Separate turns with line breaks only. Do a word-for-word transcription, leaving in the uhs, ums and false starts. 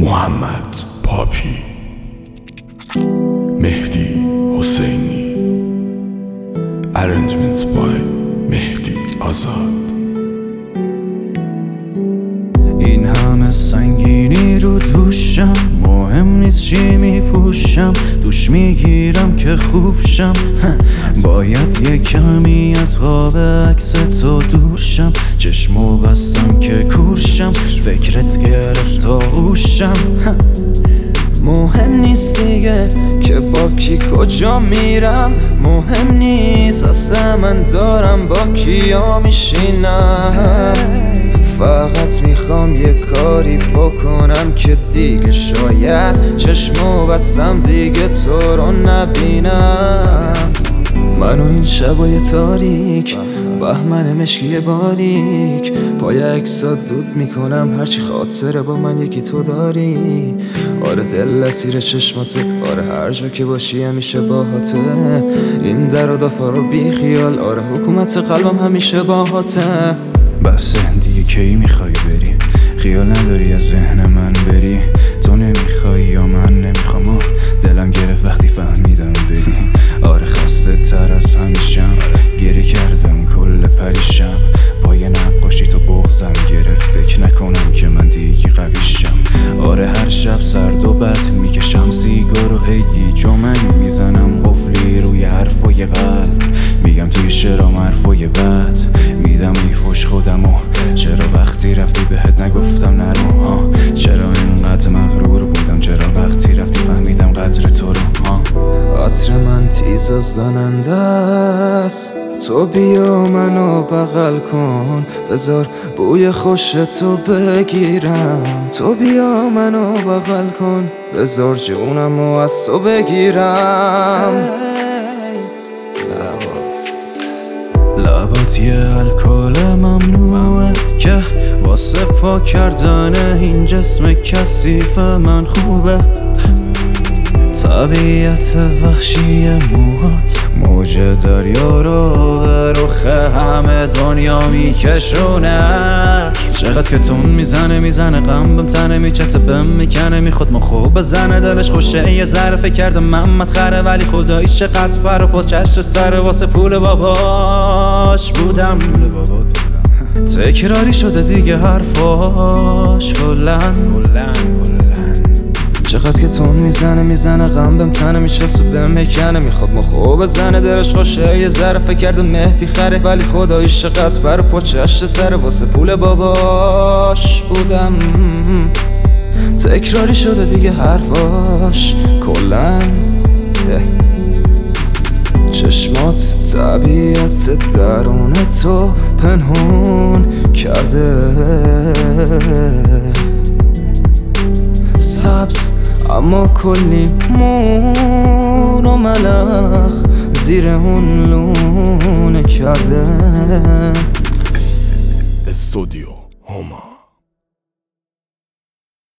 محمد پاپی، مهدی حسینی، Arrangements by مهدی آزاد.
این همه سنگینی رو دوشم، مهم نیست چی میپوشم، دوش میگیرم که خوب شم. باید یه کمی از خواب عکس تو دورشم، چشمو بستم که کورشم، فکرت گرفت تا هوشم. مهم نیست دیگه که با کی کجا میرم، مهم نیست اصلا من دارم با کیا میشینم. فقط میخوام یه کاری بکنم که دیگه شاید چشمو بستم دیگه تو رو نبینم. منو این شبای تاریک، بهمن مشکی باریک، پای اکسات دود میکنم هرچی خاطره با من یکی تو داری. آره دل اسیر چشماته، آره هر جا که باشی همیشه باهاته. این در و دافا رو بی خیال، آره حکومت قلبم همیشه باهاته. بس دیگه کی میخوای بری؟ خیال نداری از ذهن من بری؟ تو نمیخوای یا من نمیخوام؟ دلم گرفت وقتی فهمیدم بری. آره خسته تر از همیشم، گریه کردم کل پریشم. با یه نقاشی تو بغزم گرفت، فکر نکنم که من دیگه قویشم. آره هر شب سرد و بد میکشم سیگار و هی جمنگ میزنم قفلی روی حرفای قلب. میگم توی شعرام حرفای بد میدم ای فوش خودمو. چرا وقتی رفتی بهت نگفتم نرو ها؟ چرا اینقدر مغرور بودم؟ چرا وقتی رفتی فهمیدم قدر تو رو ها؟ عطر من تیز و زننده است، تو بیا منو بغل کن، بذار بوی خوش تو بگیرم. تو بیا منو بغل کن، بذار جونمو از تو بگیرم. لبات یه الکل ممنوعه که واسه پاک کردن این جسم کثیف من خوبه. طبیعت وحشی موهات موج دریا رو به رخ همه دنیا میکشونه. چقدر که تون میزنه میزنه غم بهم تنه میچسته بهم میکنه میخواد مخو بزنه دلش خوشه. یه ذره فکر کرده محمد خره ولی خدایی چقدر فر و چشم سر واسه پول باباش بودم. تکراری شده دیگه حرفاش کلن. چقدر که تون میزنه میزنه غم بهم تنه میشست و بهم میکنه میخواد مخو بزنه دلش خوشه. یه ذره فکر کرده مهدی خره ولی خداییش چقدر بر پچشت سر واسه پول باباش بودم. تکراری شده دیگه حرفاش کلن. چشمات طبیعت درون تو پنهون کرده، سبز اما کلی مون و ملخ زیر اون لونه کرده.
استودیو هما.